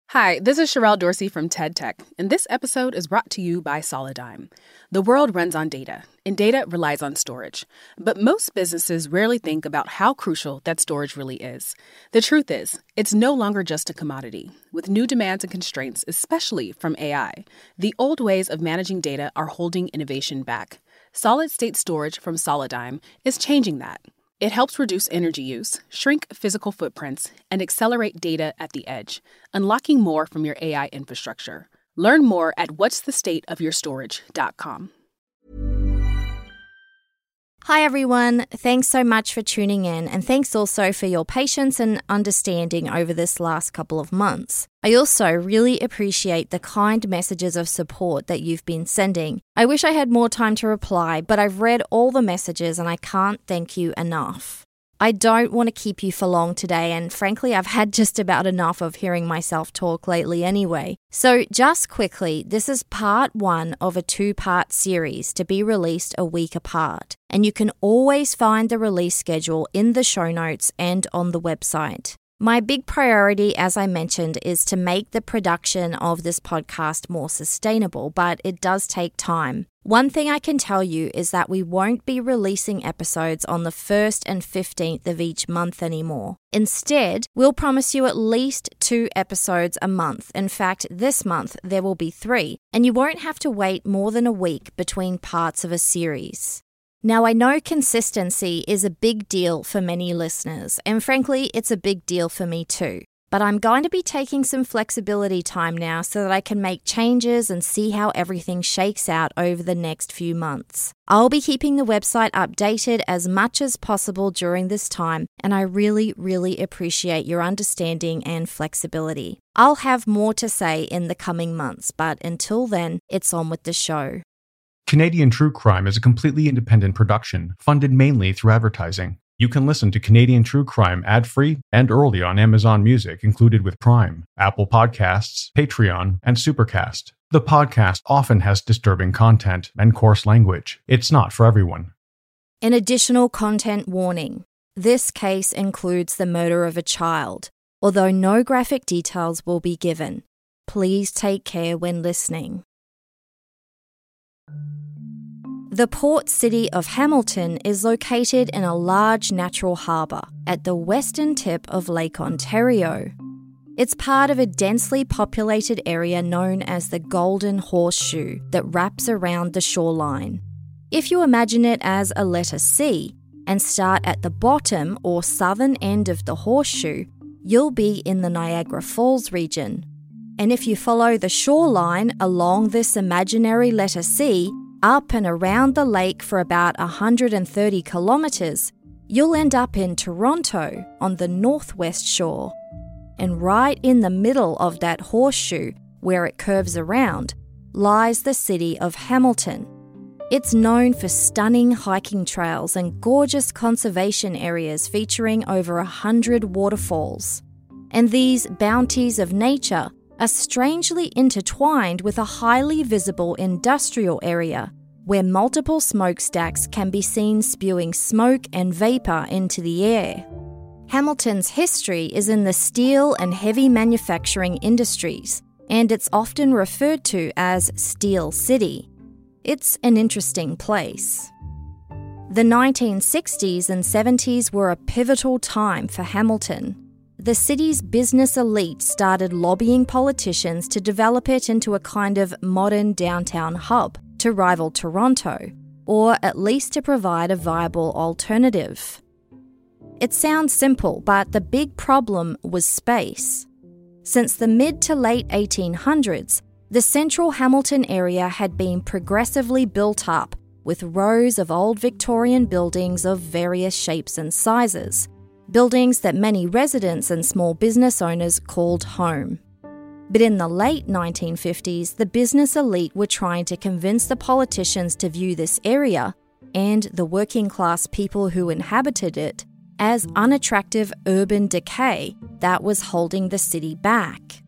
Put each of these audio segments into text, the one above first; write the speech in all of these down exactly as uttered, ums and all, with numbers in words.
Hi, this is Sherelle Dorsey from TED Tech, and this episode is brought to you by Solidigm. The world runs on data, and data relies on storage. But most businesses rarely think about how crucial that storage really is. The truth is, it's no longer just a commodity. With new demands and constraints, especially from A I, the old ways of managing data are holding innovation back. Solid-state storage from Solidigm is changing that. It helps reduce energy use, shrink physical footprints, and accelerate data at the edge, unlocking more from your A I infrastructure. Learn more at what's the state of your storage dot com. Hi everyone, thanks so much for tuning in, and thanks also for your patience and understanding over this last couple of months. I also really appreciate the kind messages of support that you've been sending. I wish I had more time to reply, but I've read all the messages and I can't thank you enough. I don't want to keep you for long today, and frankly, I've had just about enough of hearing myself talk lately anyway. So just quickly, this is part one of a two-part series to be released a week apart, and you can always find the release schedule in the show notes and on the website. My big priority, as I mentioned, is to make the production of this podcast more sustainable, but it does take time. One thing I can tell you is that we won't be releasing episodes on the first and fifteenth of each month anymore. Instead, we'll promise you at least two episodes a month. In fact, this month there will be three, and you won't have to wait more than a week between parts of a series. Now, I know consistency is a big deal for many listeners, and frankly, it's a big deal for me too. But I'm going to be taking some flexibility time now so that I can make changes and see how everything shakes out over the next few months. I'll be keeping the website updated as much as possible during this time, and I really, really appreciate your understanding and flexibility. I'll have more to say in the coming months, but until then, it's on with the show. Canadian True Crime is a completely independent production, funded mainly through advertising. You can listen to Canadian True Crime ad-free and early on Amazon Music included with Prime, Apple Podcasts, Patreon, and Supercast. The podcast often has disturbing content and coarse language. It's not for everyone. An additional content warning. This case includes the murder of a child, although no graphic details will be given. Please take care when listening. The port city of Hamilton is located in a large natural harbour at the western tip of Lake Ontario. It's part of a densely populated area known as the Golden Horseshoe that wraps around the shoreline. If you imagine it as a letter C and start at the bottom or southern end of the horseshoe, you'll be in the Niagara Falls region. And if you follow the shoreline along this imaginary letter C, up and around the lake for about one hundred thirty kilometres, you'll end up in Toronto on the northwest shore. And right in the middle of that horseshoe, where it curves around, lies the city of Hamilton. It's known for stunning hiking trails and gorgeous conservation areas featuring over a hundred waterfalls. And these bounties of nature are strangely intertwined with a highly visible industrial area where multiple smokestacks can be seen spewing smoke and vapour into the air. Hamilton's history is in the steel and heavy manufacturing industries, and it's often referred to as Steel City. It's an interesting place. The nineteen sixties and seventies were a pivotal time for Hamilton. The city's business elite started lobbying politicians to develop it into a kind of modern downtown hub to rival Toronto, or at least to provide a viable alternative. It sounds simple, but the big problem was space. Since the mid to late eighteen hundreds, the central Hamilton area had been progressively built up with rows of old Victorian buildings of various shapes and sizes, buildings that many residents and small business owners called home. But in the late nineteen fifties, the business elite were trying to convince the politicians to view this area, and the working class people who inhabited it, as unattractive urban decay that was holding the city back.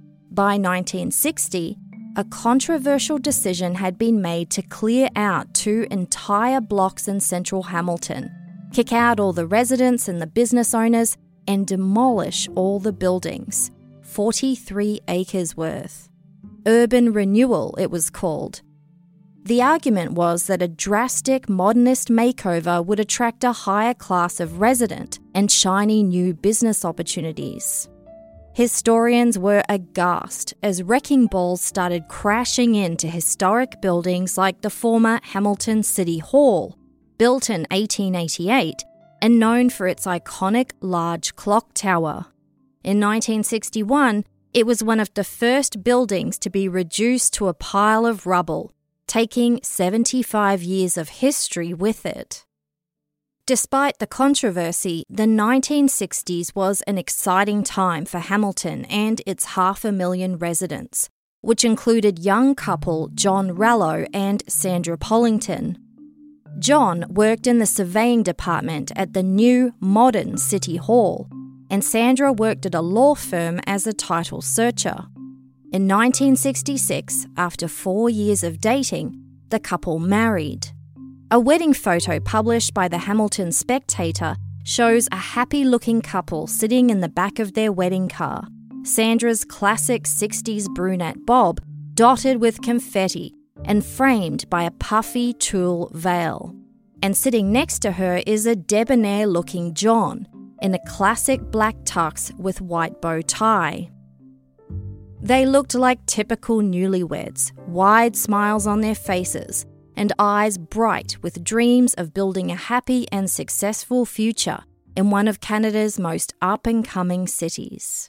By nineteen sixty, a controversial decision had been made to clear out two entire blocks in central Hamilton, kick out all the residents and the business owners, and demolish all the buildings, forty-three acres worth. Urban renewal, it was called. The argument was that a drastic modernist makeover would attract a higher class of resident and shiny new business opportunities. Historians were aghast as wrecking balls started crashing into historic buildings like the former Hamilton City Hall, built in eighteen eighty-eight and known for its iconic large clock tower. In nineteen sixty-one, it was one of the first buildings to be reduced to a pile of rubble, taking seventy-five years of history with it. Despite the controversy, the nineteen sixties was an exciting time for Hamilton and its half a million residents, which included young couple John Rallo and Sandra Pollington. John worked in the surveying department at the new, modern City Hall, and Sandra worked at a law firm as a title searcher. In nineteen sixty-six, after four years of dating, the couple married. A wedding photo published by the Hamilton Spectator shows a happy-looking couple sitting in the back of their wedding car, Sandra's classic sixties brunette bob, dotted with confetti and framed by a puffy tulle veil. And sitting next to her is a debonair-looking John, in a classic black tux with white bow tie. They looked like typical newlyweds, wide smiles on their faces, and eyes bright with dreams of building a happy and successful future in one of Canada's most up-and-coming cities.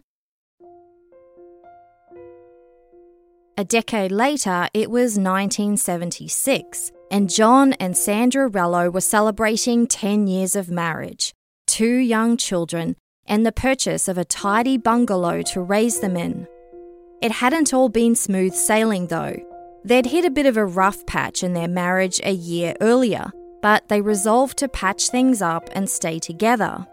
A decade later, it was nineteen seventy-six, and John and Sandra Rallo were celebrating ten years of marriage, two young children, and the purchase of a tidy bungalow to raise them in. It hadn't all been smooth sailing though. They'd hit a bit of a rough patch in their marriage a year earlier, but they resolved to patch things up and stay together.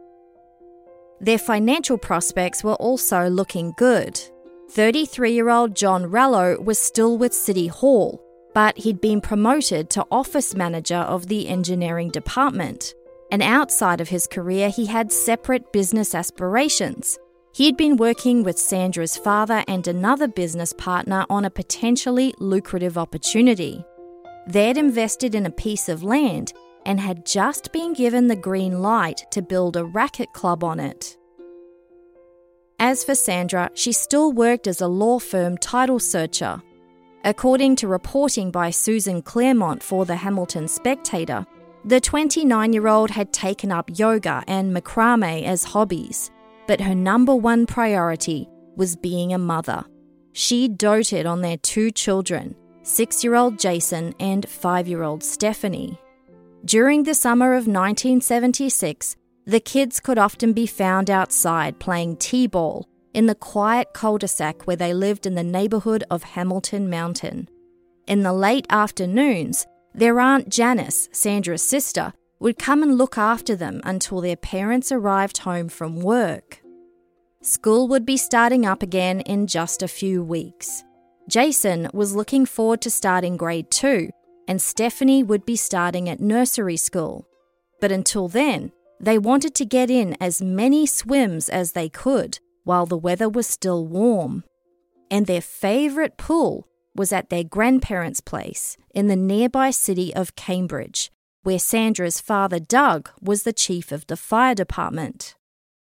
Their financial prospects were also looking good. thirty-three-year-old John Rallo was still with City Hall, but he'd been promoted to office manager of the engineering department. And outside of his career, he had separate business aspirations. He'd been working with Sandra's father and another business partner on a potentially lucrative opportunity. They'd invested in a piece of land and had just been given the green light to build a racket club on it. As for Sandra, she still worked as a law firm title searcher. According to reporting by Susan Claremont for the Hamilton Spectator, the twenty-nine-year-old had taken up yoga and macrame as hobbies, but her number one priority was being a mother. She doted on their two children, six-year-old Jason and five-year-old Stephanie. During the summer of nineteen seventy-six, the kids could often be found outside playing t-ball in the quiet cul-de-sac where they lived in the neighbourhood of Hamilton Mountain. In the late afternoons, their Aunt Janice, Sandra's sister, would come and look after them until their parents arrived home from work. School would be starting up again in just a few weeks. Jason was looking forward to starting grade two, and Stephanie would be starting at nursery school. But until then, they wanted to get in as many swims as they could while the weather was still warm. And their favourite pool was at their grandparents' place in the nearby city of Cambridge, where Sandra's father, Doug, was the chief of the fire department.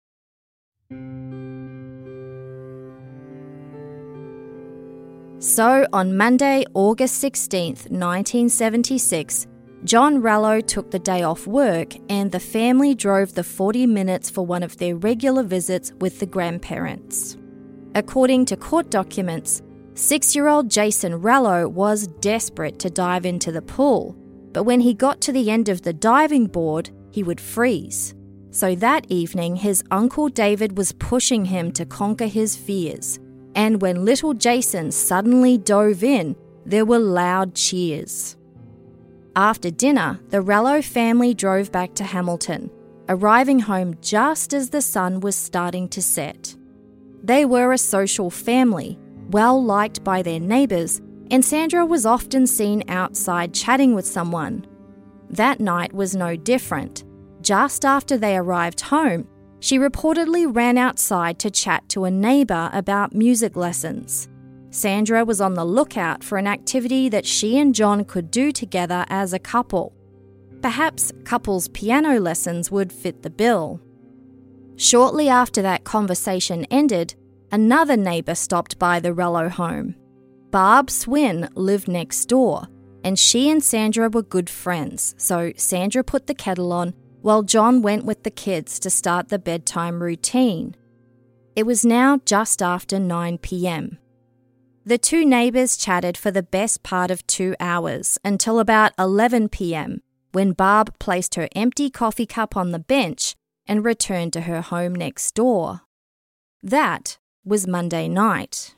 So on Monday, August sixteenth, nineteen seventy-six, John Rallo took the day off work and the family drove the forty minutes for one of their regular visits with the grandparents. According to court documents, six-year-old Jason Rallo was desperate to dive into the pool, but when he got to the end of the diving board, he would freeze. So that evening, his uncle David was pushing him to conquer his fears, and when little Jason suddenly dove in, there were loud cheers. After dinner, the Rallo family drove back to Hamilton, arriving home just as the sun was starting to set. They were a social family, well liked by their neighbours, and Sandra was often seen outside chatting with someone. That night was no different. Just after they arrived home, She reportedly ran outside to chat to a neighbour about music lessons. Sandra was on the lookout for an activity that she and John could do together as a couple. Perhaps couples piano lessons would fit the bill. Shortly after that conversation ended, another neighbour stopped by the Rello home. Barb Swin lived next door, and she and Sandra were good friends, so Sandra put the kettle on while John went with the kids to start the bedtime routine. It was now just after nine p.m. The two neighbours chatted for the best part of two hours until about eleven p.m, when Barb placed her empty coffee cup on the bench and returned to her home next door. That was Monday night.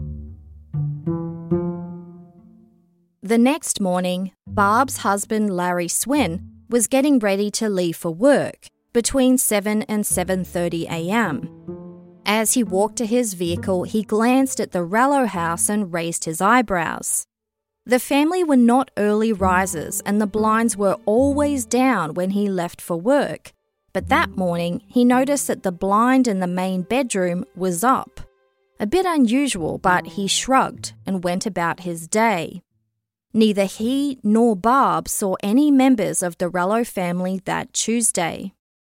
The next morning, Barb's husband Larry Swin was getting ready to leave for work between seven and seven thirty a.m. As he walked to his vehicle, he glanced at the Rello house and raised his eyebrows. The family were not early risers and the blinds were always down when he left for work, but that morning he noticed that the blind in the main bedroom was up. A bit unusual, but he shrugged and went about his day. Neither he nor Barb saw any members of the Rello family that Tuesday.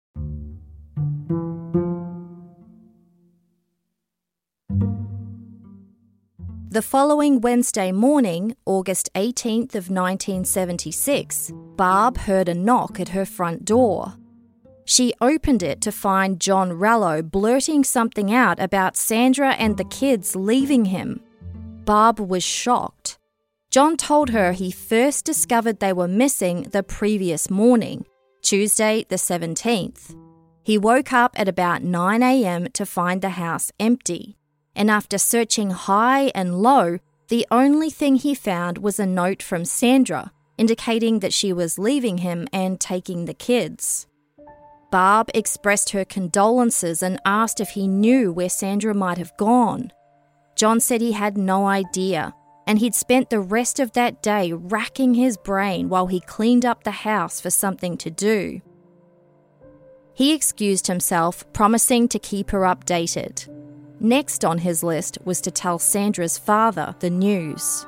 The following Wednesday morning, August eighteenth of nineteen seventy-six, Barb heard a knock at her front door. She opened it to find John Rello blurting something out about Sandra and the kids leaving him. Barb was shocked. John told her he first discovered they were missing the previous morning, Tuesday the seventeenth. He woke up at about nine a.m. to find the house empty, and after searching high and low, the only thing he found was a note from Sandra indicating that she was leaving him and taking the kids. Barb expressed her condolences and asked if he knew where Sandra might have gone. John said he had no idea, and he'd spent the rest of that day racking his brain while he cleaned up the house for something to do. He excused himself, promising to keep her updated. Next on his list was to tell Sandra's father the news.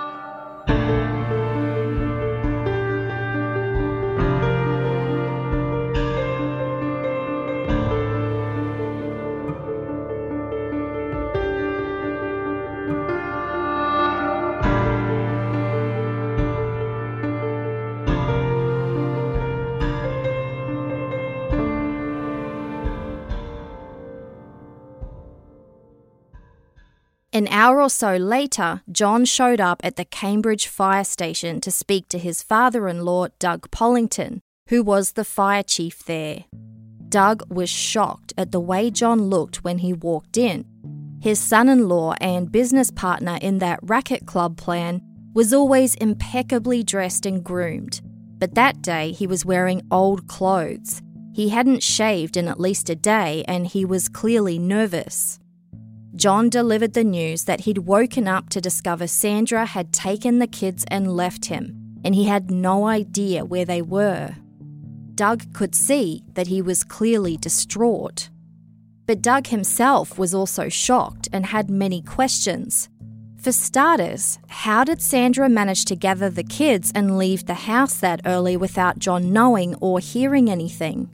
An hour or so later, John showed up at the Cambridge fire station to speak to his father-in-law, Doug Pollington, who was the fire chief there. Doug was shocked at the way John looked when he walked in. His son-in-law and business partner in that racket club plan was always impeccably dressed and groomed, but that day he was wearing old clothes. He hadn't shaved in at least a day and he was clearly nervous. John delivered the news that he'd woken up to discover Sandra had taken the kids and left him, and he had no idea where they were. Doug could see that he was clearly distraught. But Doug himself was also shocked and had many questions. For starters, how did Sandra manage to gather the kids and leave the house that early without John knowing or hearing anything?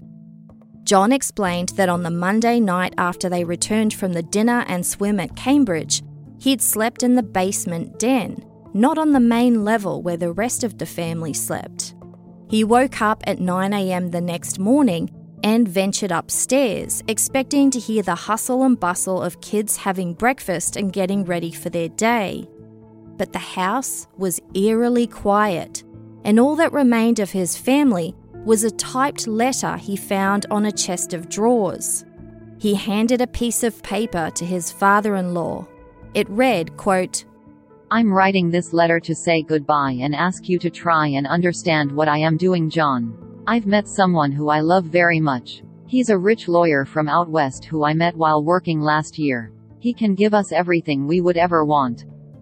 John explained that on the Monday night after they returned from the dinner and swim at Cambridge, he'd slept in the basement den, not on the main level where the rest of the family slept. He woke up at nine a.m. the next morning and ventured upstairs, expecting to hear the hustle and bustle of kids having breakfast and getting ready for their day. But the house was eerily quiet, and all that remained of his family was a typed letter he found on a chest of drawers. He handed a piece of paper to his father-in-law. It read, quote, "I'm writing this letter to say goodbye and ask you to try and understand what I am doing, John. I've met someone who I love very much. He's a rich lawyer from out west who I met while working last year. He can give us everything we would ever want."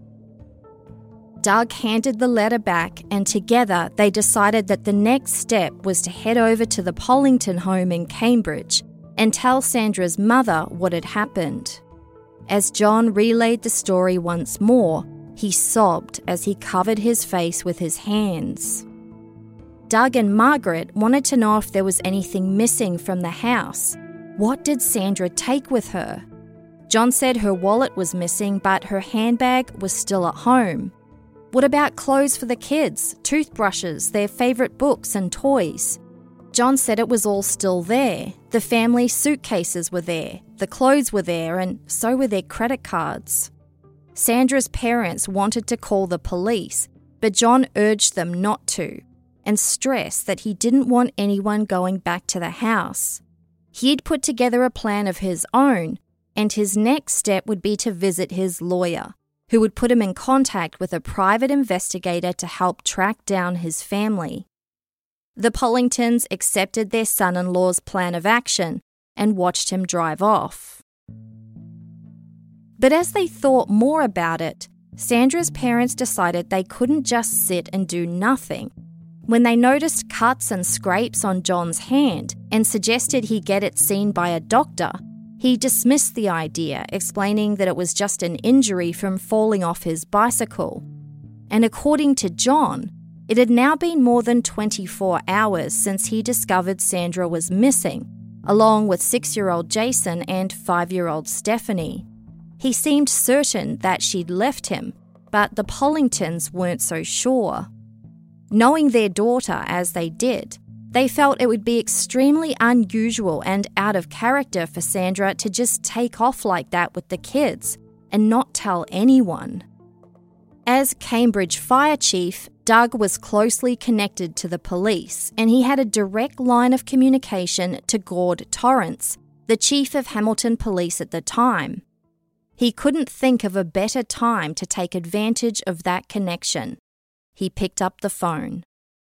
Doug handed the letter back, and together they decided that the next step was to head over to the Pollington home in Cambridge and tell Sandra's mother what had happened. As John relayed the story once more, he sobbed as he covered his face with his hands. Doug and Margaret wanted to know if there was anything missing from the house. What did Sandra take with her? John said her wallet was missing, but her handbag was still at home. What about clothes for the kids, toothbrushes, their favourite books and toys? John said it was all still there. The family suitcases were there, the clothes were there, and so were their credit cards. Sandra's parents wanted to call the police, but John urged them not to, and stressed that he didn't want anyone going back to the house. He'd put together a plan of his own, and his next step would be to visit his lawyer, who would put him in contact with a private investigator to help track down his family. The Pollingtons accepted their son-in-law's plan of action and watched him drive off. But as they thought more about it, Sandra's parents decided they couldn't just sit and do nothing. When they noticed cuts and scrapes on John's hand and suggested he get it seen by a doctor, he dismissed the idea, explaining that it was just an injury from falling off his bicycle. And according to John, it had now been more than twenty-four hours since he discovered Sandra was missing, along with six-year-old Jason and five-year-old Stephanie. He seemed certain that she'd left him, but the Pollingtons weren't so sure. Knowing their daughter as they did, they felt it would be extremely unusual and out of character for Sandra to just take off like that with the kids and not tell anyone. As Cambridge Fire Chief, Doug was closely connected to the police, and he had a direct line of communication to Gord Torrance, the chief of Hamilton Police at the time. He couldn't think of a better time to take advantage of that connection. He picked up the phone.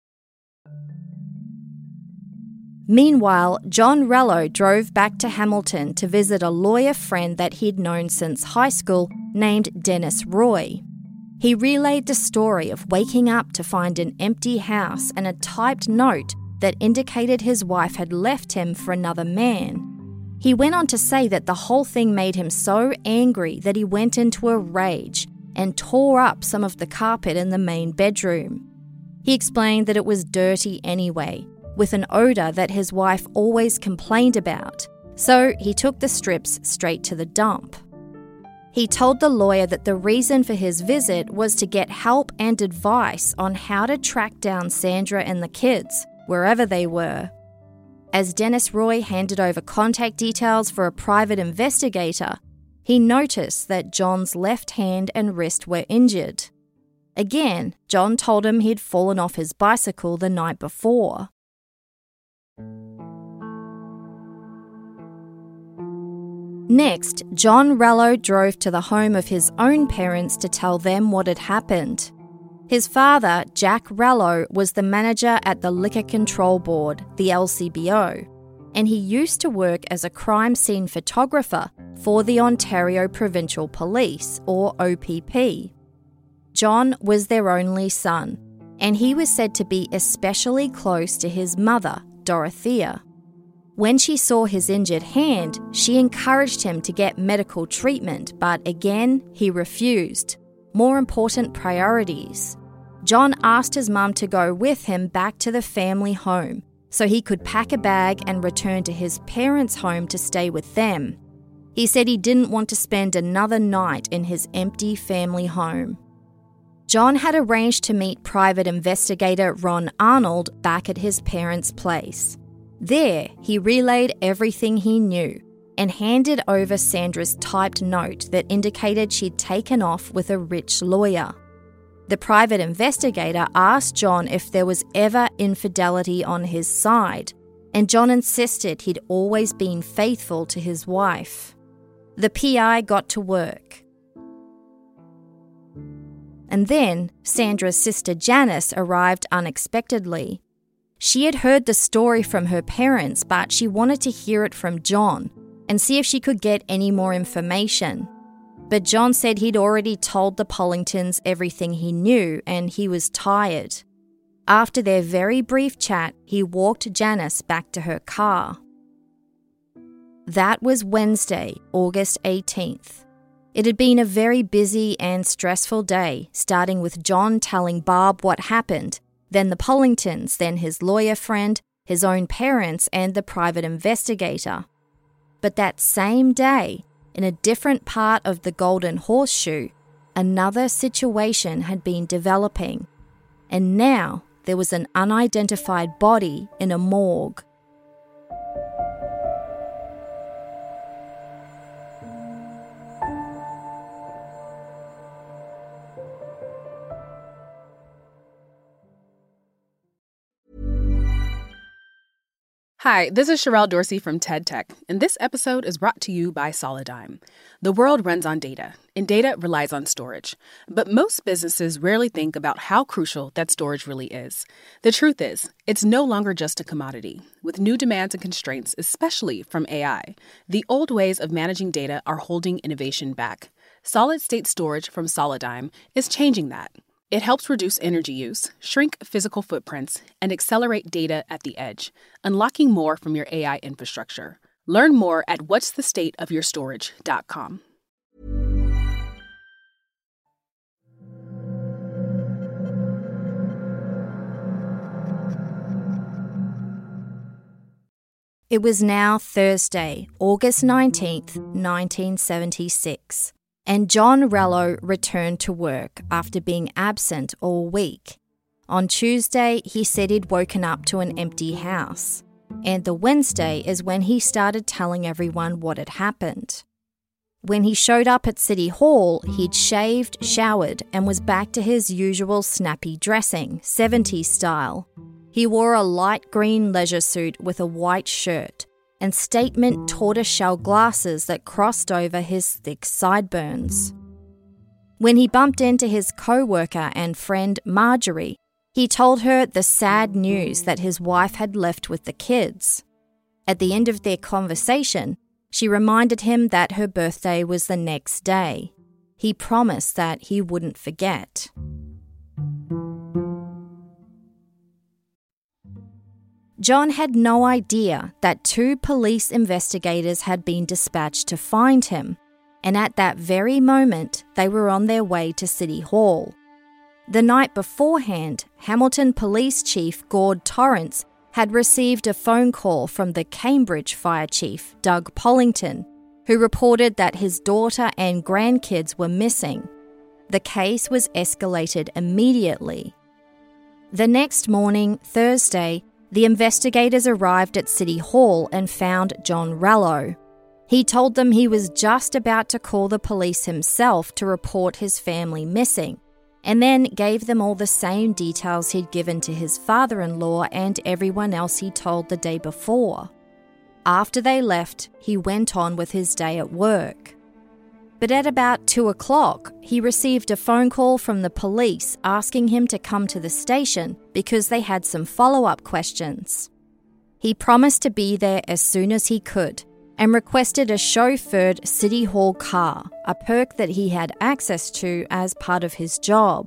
Meanwhile, John Rello drove back to Hamilton to visit a lawyer friend that he'd known since high school named Dennis Roy. He relayed the story of waking up to find an empty house and a typed note that indicated his wife had left him for another man. He went on to say that the whole thing made him so angry that he went into a rage and tore up some of the carpet in the main bedroom. He explained that it was dirty anyway, with an odour that his wife always complained about, so he took the strips straight to the dump. He told the lawyer that the reason for his visit was to get help and advice on how to track down Sandra and the kids, wherever they were. As Dennis Roy handed over contact details for a private investigator, he noticed that John's left hand and wrist were injured. Again, John told him he'd fallen off his bicycle the night before. Next, John Rello drove to the home of his own parents to tell them what had happened. His father, Jack Rello, was the manager at the Liquor Control Board, the L C B O, and he used to work as a crime scene photographer for the Ontario Provincial Police, or O P P. John was their only son, and he was said to be especially close to his mother, Dorothea. When she saw his injured hand, she encouraged him to get medical treatment, but again, he refused. More important priorities. John asked his mum to go with him back to the family home so he could pack a bag and return to his parents' home to stay with them. He said he didn't want to spend another night in his empty family home. John had arranged to meet private investigator Ron Arnold back at his parents' place. There, he relayed everything he knew and handed over Sandra's typed note that indicated she'd taken off with a rich lawyer. The private investigator asked John if there was ever infidelity on his side, and John insisted he'd always been faithful to his wife. The P I got to work. And then Sandra's sister Janice arrived unexpectedly. She had heard the story from her parents, but she wanted to hear it from John and see if she could get any more information. But John said he'd already told the Pollingtons everything he knew and he was tired. After their very brief chat, he walked Janice back to her car. That was Wednesday, August eighteenth. It had been a very busy and stressful day, starting with John telling Barb what happened, then the Pollingtons, then his lawyer friend, his own parents, and the private investigator. But that same day, in a different part of the Golden Horseshoe, another situation had been developing, and now there was an unidentified body in a morgue. Hi, this is Sherelle Dorsey from TED Tech, and this episode is brought to you by Solidigm. The world runs on data, and data relies on storage. But most businesses rarely think about how crucial that storage really is. The truth is, it's no longer just a commodity. With new demands and constraints, especially from A I, the old ways of managing data are holding innovation back. Solid-state storage from Solidigm is changing that. It helps reduce energy use, shrink physical footprints, and accelerate data at the edge, unlocking more from your A I infrastructure. Learn more at whats the state of your storage dot com. It was now Thursday, August nineteenth, nineteen seventy-six. And John Rello returned to work after being absent all week. On Tuesday, he said he'd woken up to an empty house. And the Wednesday is when he started telling everyone what had happened. When he showed up at City Hall, he'd shaved, showered, and was back to his usual snappy dressing, seventies style. He wore a light green leisure suit with a white shirt and statement tortoiseshell glasses that crossed over his thick sideburns. When he bumped into his co-worker and friend Marjorie, he told her the sad news that his wife had left with the kids. At the end of their conversation, she reminded him that her birthday was the next day. He promised that he wouldn't forget. John had no idea that two police investigators had been dispatched to find him, and at that very moment, they were on their way to City Hall. The night beforehand, Hamilton Police Chief Gord Torrance had received a phone call from the Cambridge Fire Chief, Doug Pollington, who reported that his daughter and grandkids were missing. The case was escalated immediately. The next morning, Thursday, the investigators arrived at City Hall and found John Rello. He told them he was just about to call the police himself to report his family missing, and then gave them all the same details he'd given to his father-in-law and everyone else he told the day before. After they left, he went on with his day at work. But at about two o'clock, he received a phone call from the police asking him to come to the station because they had some follow-up questions. He promised to be there as soon as he could and requested a chauffeured City Hall car, a perk that he had access to as part of his job.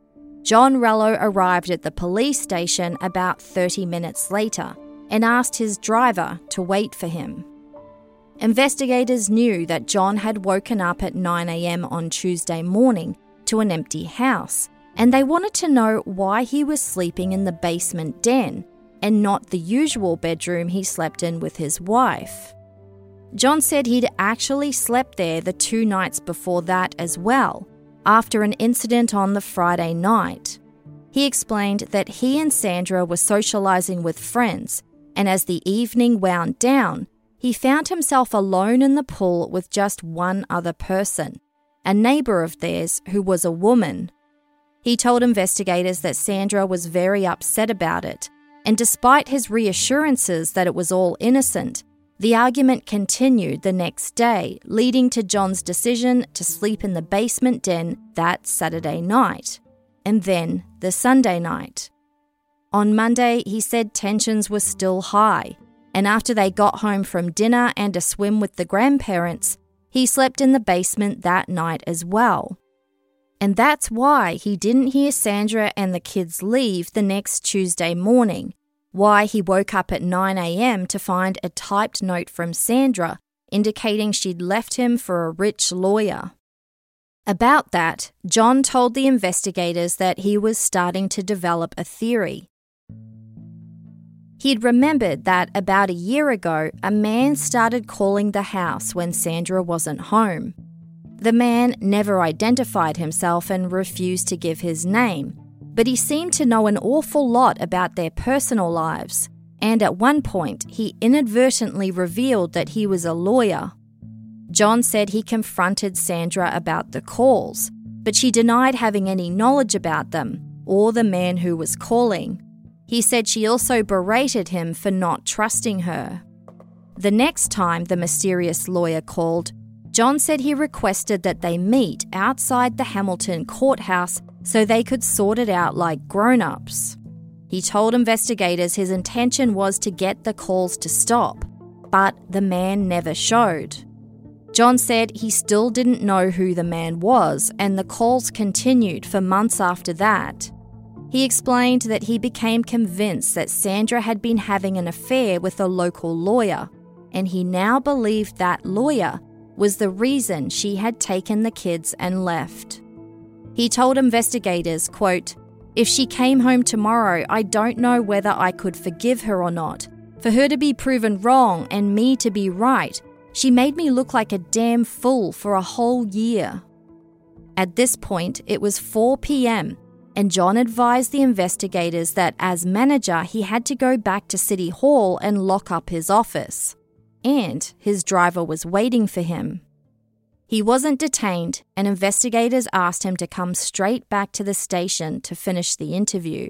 John Rello arrived at the police station about thirty minutes later and asked his driver to wait for him. Investigators knew that John had woken up at nine a.m. on Tuesday morning to an empty house, and they wanted to know why he was sleeping in the basement den and not the usual bedroom he slept in with his wife. John said he'd actually slept there the two nights before that as well, after an incident on the Friday night. He explained that he and Sandra were socialising with friends, and as the evening wound down, he found himself alone in the pool with just one other person, a neighbour of theirs who was a woman. He told investigators that Sandra was very upset about it, and despite his reassurances that it was all innocent, the argument continued the next day, leading to John's decision to sleep in the basement den that Saturday night, and then the Sunday night. On Monday, he said tensions were still high, and after they got home from dinner and a swim with the grandparents, he slept in the basement that night as well. And that's why he didn't hear Sandra and the kids leave the next Tuesday morning, why he woke up at nine a.m. to find a typed note from Sandra indicating she'd left him for a rich lawyer. About that, John told the investigators that he was starting to develop a theory. He'd remembered that about a year ago, a man started calling the house when Sandra wasn't home. The man never identified himself and refused to give his name, but he seemed to know an awful lot about their personal lives, and at one point he inadvertently revealed that he was a lawyer. John said he confronted Sandra about the calls, but she denied having any knowledge about them or the man who was calling. He said she also berated him for not trusting her. The next time the mysterious lawyer called, John said he requested that they meet outside the Hamilton courthouse so they could sort it out like grown-ups. He told investigators his intention was to get the calls to stop, but the man never showed. John said he still didn't know who the man was, and the calls continued for months after that. He explained that he became convinced that Sandra had been having an affair with a local lawyer, and he now believed that lawyer was the reason she had taken the kids and left. He told investigators, quote, "If she came home tomorrow, I don't know whether I could forgive her or not. For her to be proven wrong and me to be right, she made me look like a damn fool for a whole year." At this point, it was four p.m, and John advised the investigators that as manager, he had to go back to City Hall and lock up his office. And his driver was waiting for him. He wasn't detained, and investigators asked him to come straight back to the station to finish the interview.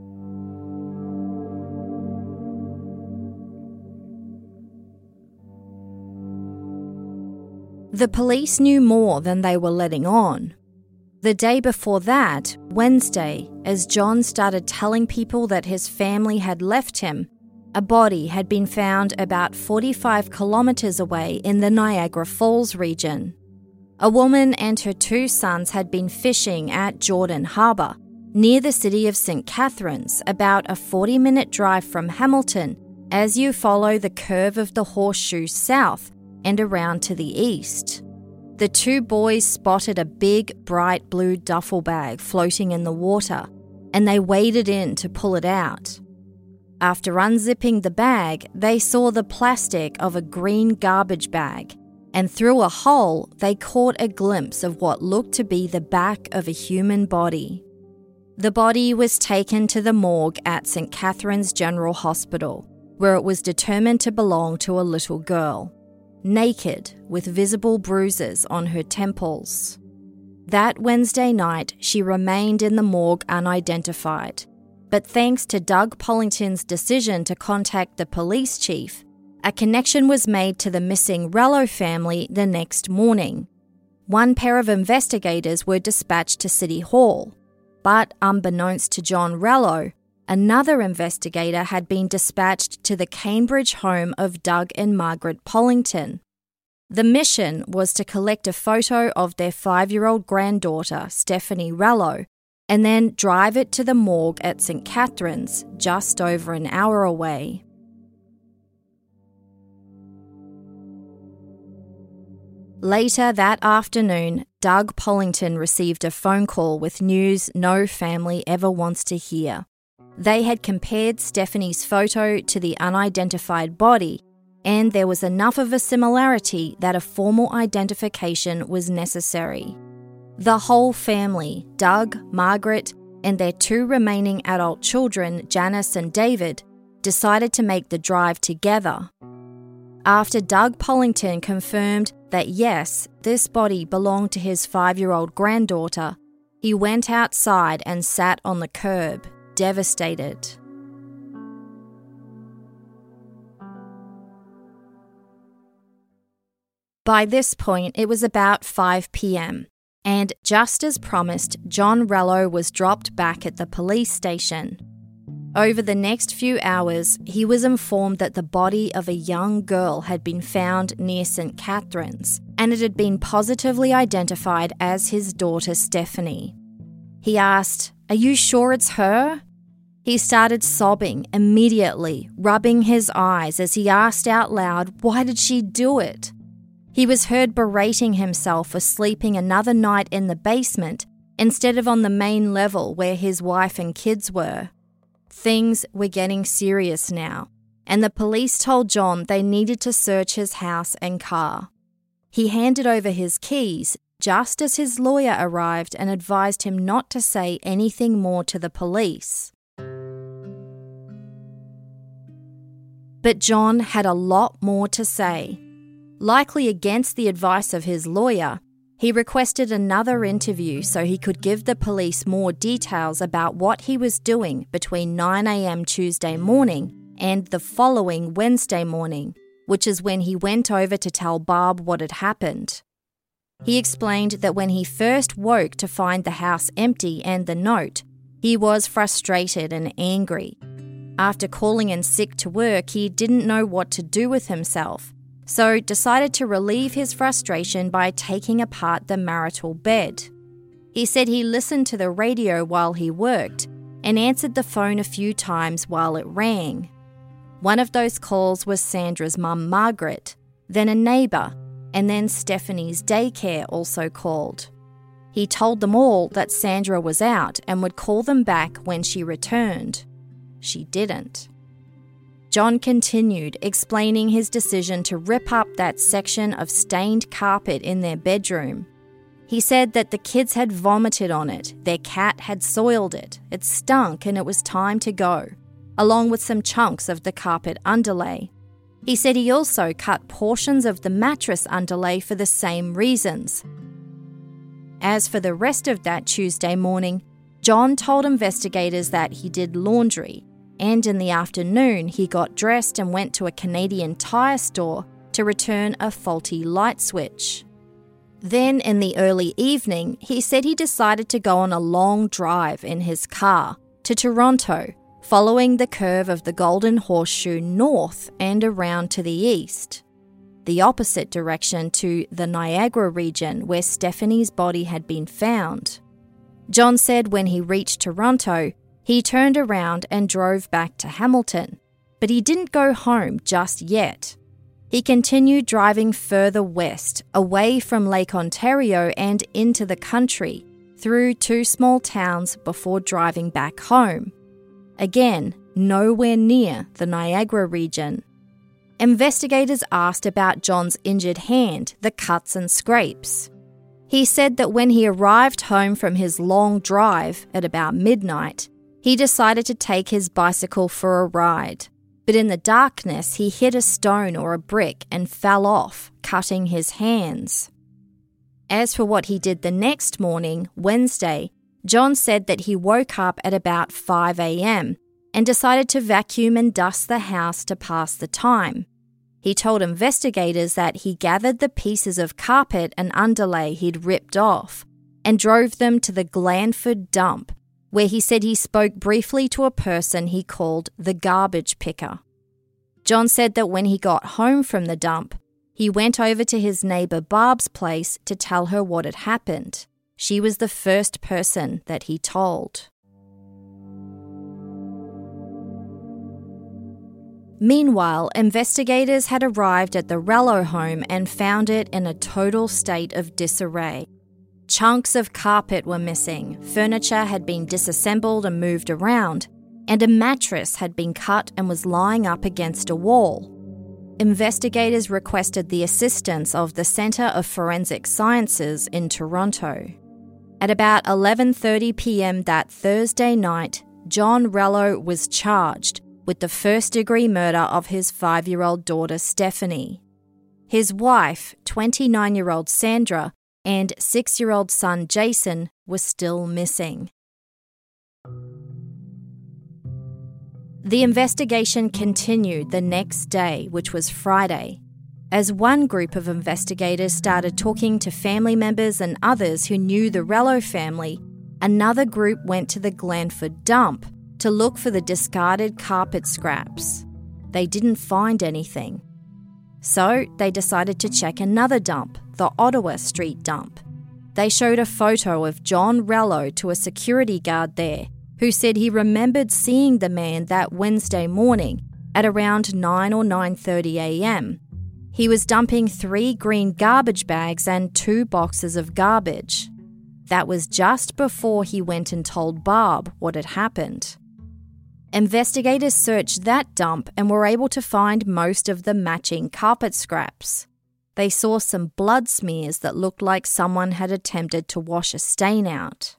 The police knew more than they were letting on. The day before that, Wednesday, as John started telling people that his family had left him, a body had been found about forty-five kilometres away in the Niagara Falls region. A woman and her two sons had been fishing at Jordan Harbour, near the city of Saint Catharines, about a forty-minute drive from Hamilton, as you follow the curve of the horseshoe south and around to the east. The two boys spotted a big, bright blue duffel bag floating in the water, and they waded in to pull it out. After unzipping the bag, they saw the plastic of a green garbage bag, and through a hole, they caught a glimpse of what looked to be the back of a human body. The body was taken to the morgue at Saint Catharines General Hospital, where it was determined to belong to a little girl, naked with visible bruises on her temples. That Wednesday night, she remained in the morgue unidentified. But thanks to Doug Pollington's decision to contact the police chief, a connection was made to the missing Rello family the next morning. One pair of investigators were dispatched to City Hall, but unbeknownst to John Rello, another investigator had been dispatched to the Cambridge home of Doug and Margaret Pollington. The mission was to collect a photo of their five-year-old granddaughter, Stephanie Rello, and then drive it to the morgue at Saint Catharines, just over an hour away. Later that afternoon, Doug Pollington received a phone call with news no family ever wants to hear. They had compared Stephanie's photo to the unidentified body, and there was enough of a similarity that a formal identification was necessary. The whole family, Doug, Margaret, and their two remaining adult children, Janice and David, decided to make the drive together. After Doug Pollington confirmed that yes, this body belonged to his five-year-old granddaughter, he went outside and sat on the curb, devastated. By this point, it was about five p.m, and just as promised, John Rello was dropped back at the police station. Over the next few hours, he was informed that the body of a young girl had been found near Saint Catharines, and it had been positively identified as his daughter Stephanie. He asked, "Are you sure it's her?" He started sobbing immediately, rubbing his eyes as he asked out loud, "Why did she do it?" He was heard berating himself for sleeping another night in the basement instead of on the main level where his wife and kids were. Things were getting serious now, and the police told John they needed to search his house and car. He handed over his keys just as his lawyer arrived and advised him not to say anything more to the police. But John had a lot more to say. Likely against the advice of his lawyer, he requested another interview so he could give the police more details about what he was doing between nine a.m. Tuesday morning and the following Wednesday morning, which is when he went over to tell Barb what had happened. He explained that when he first woke to find the house empty and the note, he was frustrated and angry. After calling in sick to work, he didn't know what to do with himself, so decided to relieve his frustration by taking apart the marital bed. He said he listened to the radio while he worked and answered the phone a few times while it rang. One of those calls was Sandra's mum, Margaret, then a neighbour, and then Stephanie's daycare also called. He told them all that Sandra was out and would call them back when she returned. She didn't. John continued, explaining his decision to rip up that section of stained carpet in their bedroom. He said that the kids had vomited on it, their cat had soiled it, it stunk and it was time to go, along with some chunks of the carpet underlay. He said he also cut portions of the mattress underlay for the same reasons. As for the rest of that Tuesday morning, John told investigators that he did laundry, and in the afternoon he got dressed and went to a Canadian Tire store to return a faulty light switch. Then in the early evening, he said he decided to go on a long drive in his car to Toronto, following the curve of the Golden Horseshoe north and around to the east, the opposite direction to the Niagara region where Stephanie's body had been found. John said when he reached Toronto, he turned around and drove back to Hamilton, but he didn't go home just yet. He continued driving further west, away from Lake Ontario and into the country, through two small towns before driving back home. Again, nowhere near the Niagara region. Investigators asked about John's injured hand, the cuts and scrapes. He said that when he arrived home from his long drive at about midnight, he decided to take his bicycle for a ride, but in the darkness he hit a stone or a brick and fell off, cutting his hands. As for what he did the next morning, Wednesday, John said that he woke up at about five a.m. and decided to vacuum and dust the house to pass the time. He told investigators that he gathered the pieces of carpet and underlay he'd ripped off and drove them to the Glanford dump, where he said he spoke briefly to a person he called the garbage picker. John said that when he got home from the dump, he went over to his neighbour Barb's place to tell her what had happened. She was the first person that he told. Meanwhile, investigators had arrived at the Rello home and found it in a total state of disarray. Chunks of carpet were missing, furniture had been disassembled and moved around, and a mattress had been cut and was lying up against a wall. Investigators requested the assistance of the Centre of Forensic Sciences in Toronto. At about eleven thirty p.m. that Thursday night, John Rello was charged with the first-degree murder of his five-year-old daughter Stephanie. His wife, twenty-nine-year-old Sandra, and six-year-old son Jason were still missing. The investigation continued the next day, which was Friday. As one group of investigators started talking to family members and others who knew the Rello family, another group went to the Glanford dump to look for the discarded carpet scraps. They didn't find anything. So they decided to check another dump, the Ottawa Street dump. They showed a photo of John Rello to a security guard there, who said he remembered seeing the man that Wednesday morning at around nine or nine thirty a.m. He was dumping three green garbage bags and two boxes of garbage. That was just before he went and told Barb what had happened. Investigators searched that dump and were able to find most of the matching carpet scraps. They saw some blood smears that looked like someone had attempted to wash a stain out.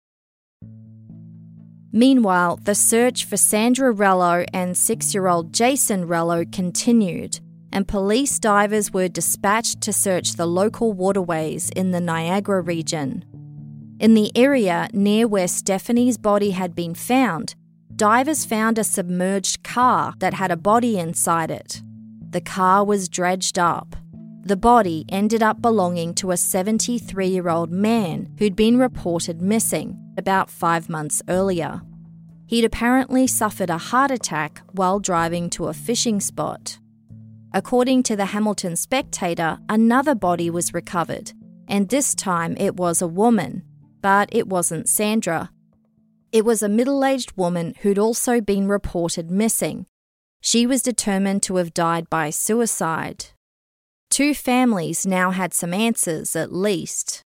Meanwhile, the search for Sandra Rello and six-year-old Jason Rello continued, and police divers were dispatched to search the local waterways in the Niagara region. In the area near where Stephanie's body had been found, divers found a submerged car that had a body inside it. The car was dredged up. The body ended up belonging to a seventy-three-year-old man who'd been reported missing about five months earlier. He'd apparently suffered a heart attack while driving to a fishing spot. According to the Hamilton Spectator, another body was recovered, and this time it was a woman, but it wasn't Sandra. It was a middle-aged woman who'd also been reported missing. She was determined to have died by suicide. Two families now had some answers, at least.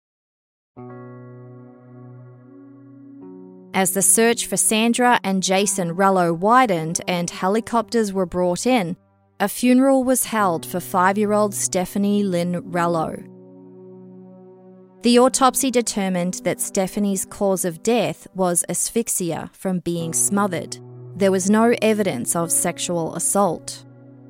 As the search for Sandra and Jason Rello widened and helicopters were brought in, a funeral was held for five-year-old Stephanie Lynn Rello. The autopsy determined that Stephanie's cause of death was asphyxia from being smothered. There was no evidence of sexual assault.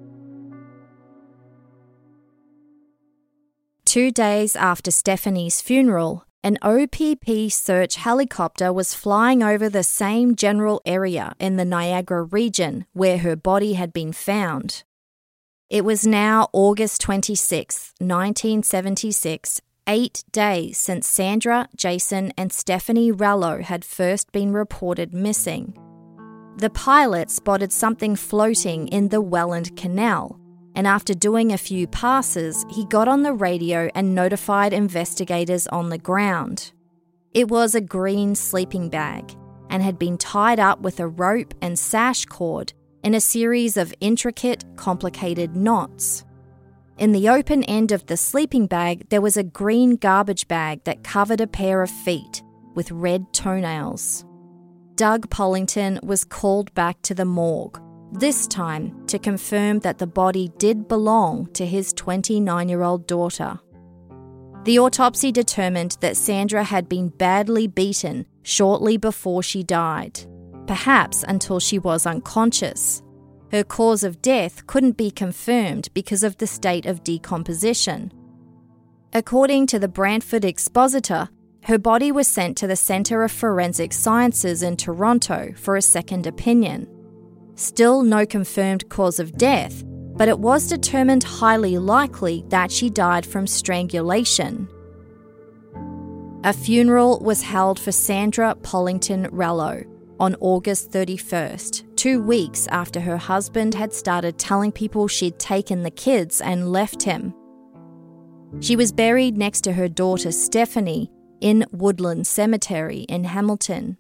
Two days after Stephanie's funeral, an O P P search helicopter was flying over the same general area in the Niagara region where her body had been found. It was now August twenty-sixth, nineteen seventy-six, eight days since Sandra, Jason, and Stephanie Rello had first been reported missing. The pilot spotted something floating in the Welland Canal, and after doing a few passes, he got on the radio and notified investigators on the ground. It was a green sleeping bag and had been tied up with a rope and sash cord in a series of intricate, complicated knots. In the open end of the sleeping bag, there was a green garbage bag that covered a pair of feet with red toenails. Doug Pollington was called back to the morgue, this time to confirm that the body did belong to his twenty-nine-year-old daughter. The autopsy determined that Sandra had been badly beaten shortly before she died, perhaps until she was unconscious. Her cause of death couldn't be confirmed because of the state of decomposition. According to the Brantford Expositor, her body was sent to the Centre of Forensic Sciences in Toronto for a second opinion. Still no confirmed cause of death, but it was determined highly likely that she died from strangulation. A funeral was held for Sandra Pollington Rello on August thirty-first, two weeks after her husband had started telling people she'd taken the kids and left him. She was buried next to her daughter Stephanie in Woodland Cemetery in Hamilton.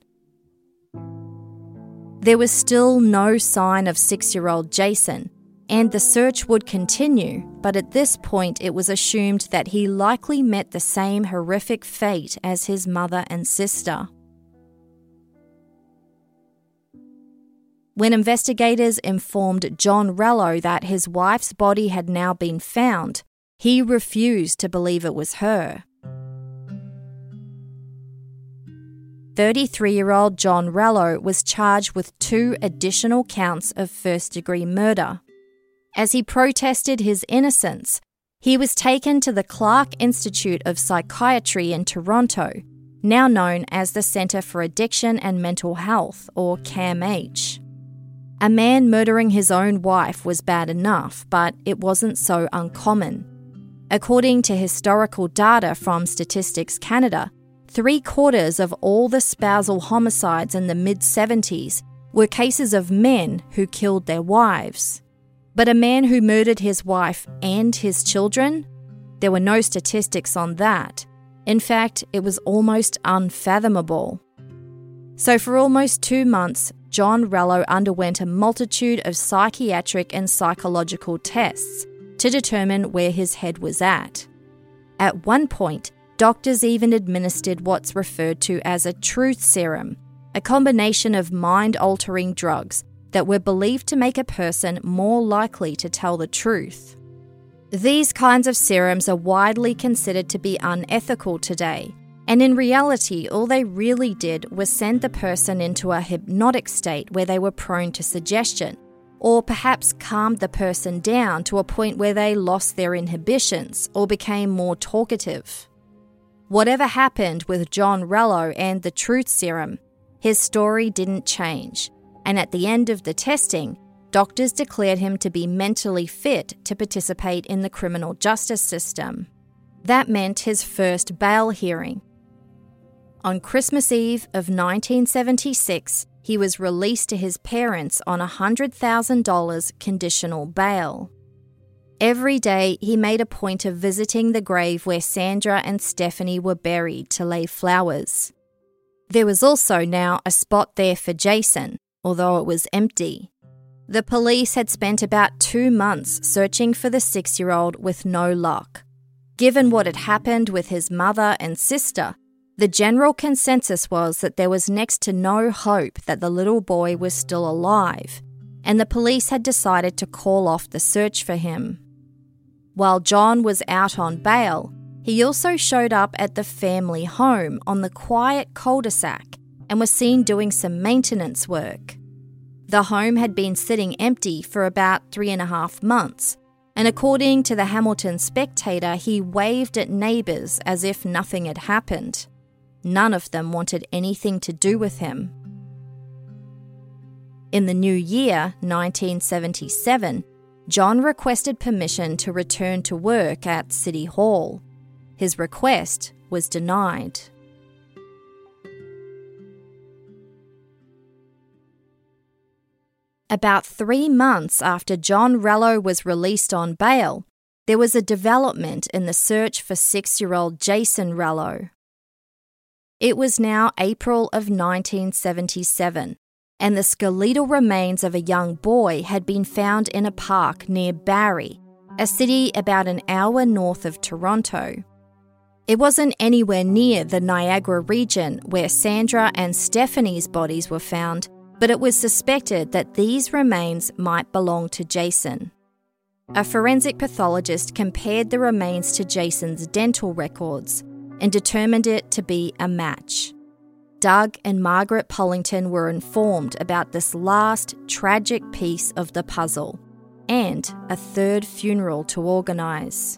There was still no sign of six-year-old Jason, and the search would continue, but at this point it was assumed that he likely met the same horrific fate as his mother and sister. When investigators informed John Rello that his wife's body had now been found, he refused to believe it was her. thirty-three-year-old John Rello was charged with two additional counts of first-degree murder. As he protested his innocence, he was taken to the Clark Institute of Psychiatry in Toronto, now known as the Centre for Addiction and Mental Health, or CAMH. A man murdering his own wife was bad enough, but it wasn't so uncommon. According to historical data from Statistics Canada, three-quarters of all the spousal homicides in the mid-seventies were cases of men who killed their wives. But a man who murdered his wife and his children? There were no statistics on that. In fact, it was almost unfathomable. So for almost two months, John Rello underwent a multitude of psychiatric and psychological tests to determine where his head was at. At one point, doctors even administered what's referred to as a truth serum, a combination of mind-altering drugs that were believed to make a person more likely to tell the truth. These kinds of serums are widely considered to be unethical today, and in reality, all they really did was send the person into a hypnotic state where they were prone to suggestion, or perhaps calmed the person down to a point where they lost their inhibitions or became more talkative. Whatever happened with John Rello and the truth serum, his story didn't change, and at the end of the testing, doctors declared him to be mentally fit to participate in the criminal justice system. That meant his first bail hearing. On Christmas Eve of nineteen seventy-six, he was released to his parents on one hundred thousand dollars conditional bail. Every day, he made a point of visiting the grave where Sandra and Stephanie were buried to lay flowers. There was also now a spot there for Jason, although it was empty. The police had spent about two months searching for the six-year-old with no luck. Given what had happened with his mother and sister, the general consensus was that there was next to no hope that the little boy was still alive, and the police had decided to call off the search for him. While John was out on bail, he also showed up at the family home on the quiet cul-de-sac and was seen doing some maintenance work. The home had been sitting empty for about three and a half months, and according to the Hamilton Spectator, he waved at neighbours as if nothing had happened. None of them wanted anything to do with him. In the new year, nineteen seventy-seven, John requested permission to return to work at City Hall. His request was denied. About three months after John Rello was released on bail, there was a development in the search for six-year-old Jason Rello. It was now April of nineteen seventy-seven, and the skeletal remains of a young boy had been found in a park near Barrie, a city about an hour north of Toronto. It wasn't anywhere near the Niagara region where Sandra and Stephanie's bodies were found, but it was suspected that these remains might belong to Jason. A forensic pathologist compared the remains to Jason's dental records and determined it to be a match. Doug and Margaret Pollington were informed about this last tragic piece of the puzzle and a third funeral to organise.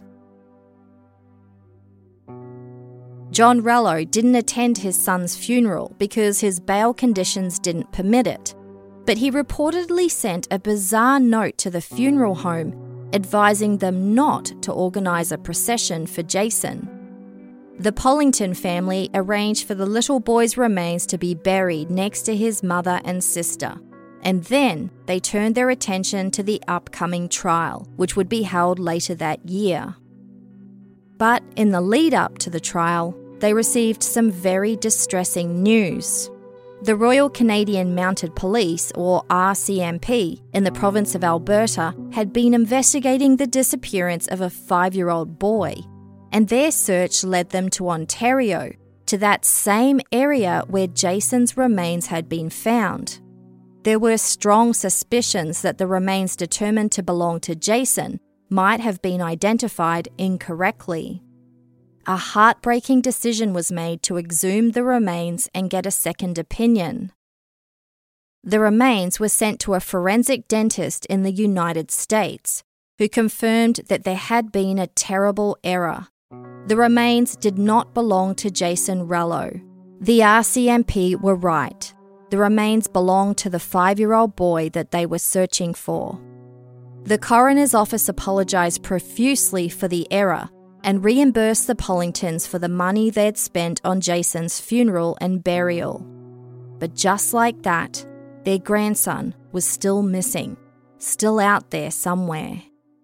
John Rello didn't attend his son's funeral because his bail conditions didn't permit it, but he reportedly sent a bizarre note to the funeral home advising them not to organise a procession for Jason. The Pollington family arranged for the little boy's remains to be buried next to his mother and sister, and then they turned their attention to the upcoming trial, which would be held later that year. But in the lead-up to the trial, they received some very distressing news. The Royal Canadian Mounted Police, or R C M P, in the province of Alberta had been investigating the disappearance of a five-year-old boy, and their search led them to Ontario, to that same area where Jason's remains had been found. There were strong suspicions that the remains determined to belong to Jason might have been identified incorrectly. A heartbreaking decision was made to exhume the remains and get a second opinion. The remains were sent to a forensic dentist in the United States, who confirmed that there had been a terrible error. The remains did not belong to Jason Rello. The R C M P were right. The remains belonged to the five-year-old boy that they were searching for. The coroner's office apologised profusely for the error and reimbursed the Pollingtons for the money they'd spent on Jason's funeral and burial. But just like that, their grandson was still missing, still out there somewhere.